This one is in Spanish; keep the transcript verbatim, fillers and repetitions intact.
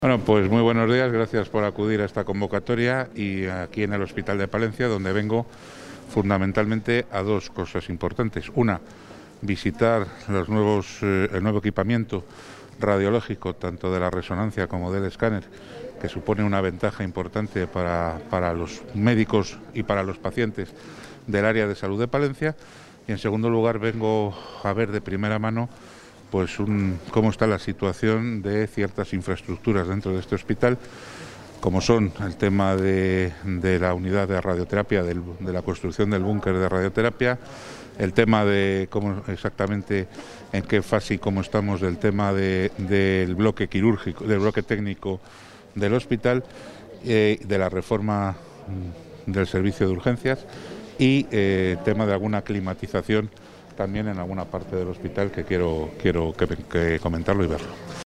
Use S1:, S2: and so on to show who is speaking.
S1: Bueno, pues muy buenos días, gracias por acudir a esta convocatoria y aquí en el Hospital de Palencia, donde vengo fundamentalmente a dos cosas importantes. Una, visitar los nuevos, eh, el nuevo equipamiento radiológico, tanto de la resonancia como del escáner, que supone una ventaja importante para, para los médicos y para los pacientes del área de salud de Palencia. Y en segundo lugar, vengo a ver de primera mano pues un, cómo está la situación de ciertas infraestructuras dentro de este hospital, como son el tema de, de la unidad de radioterapia, del, de la construcción del búnker de radioterapia, el tema de cómo exactamente en qué fase y cómo estamos del tema de, del bloque quirúrgico, del bloque técnico del hospital, eh, de la reforma del servicio de urgencias y eh, tema de alguna climatización también en alguna parte del hospital que quiero, quiero que, que comentarlo y verlo.